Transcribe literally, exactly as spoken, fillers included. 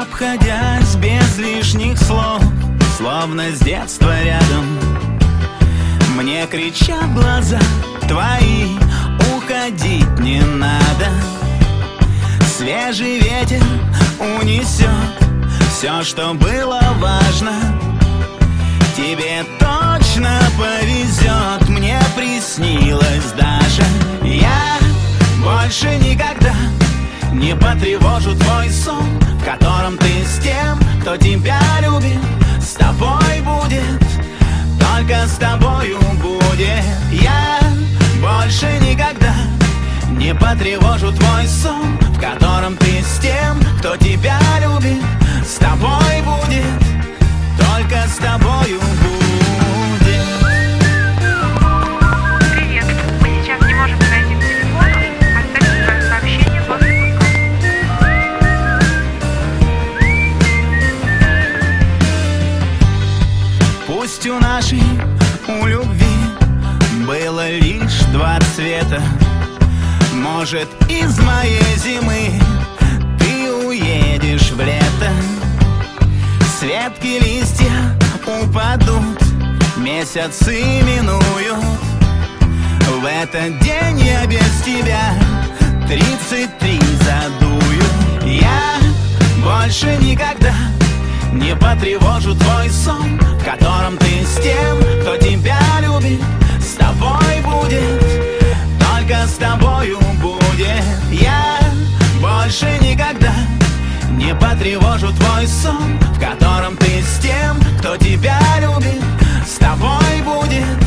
обходясь без лишних слов, словно с детства рядом. Мне кричат глаза твои, уходить не надо. Свежий ветер унесет все, что было важно. Тебе точно повезет, мне приснилось даже. Я больше никогда не потревожу твой сон, в котором ты с тем, кто тебя любит. С тобой будет, только с тобою будет. Я больше никогда не потревожу твой сон, в котором ты с тем, кто тебя любит. С тобой будет, только с тобою будет. Привет, мы сейчас не можем найти к телефону. Оставь свое сообщение после звонка. Пусть у нашей, у любви было лишь два цвета. Может, из моей зимы ты уедешь в лето. С ветки листья упадут, месяцы минуют. В этот день я без тебя тридцать три задую. Я больше никогда не потревожу твой сон, в котором ты с тем, кто тебя любит. С тобой будет, только с тобою будет. Я больше никогда не потревожу твой сон, в котором ты с тем, кто тебя любит. С тобой будет,